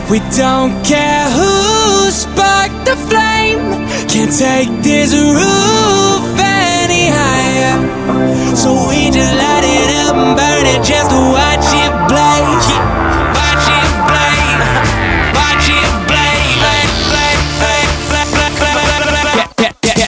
We don't care who sparked the flame. Can't take this roof any higher, so we just light it up and burn it just to watch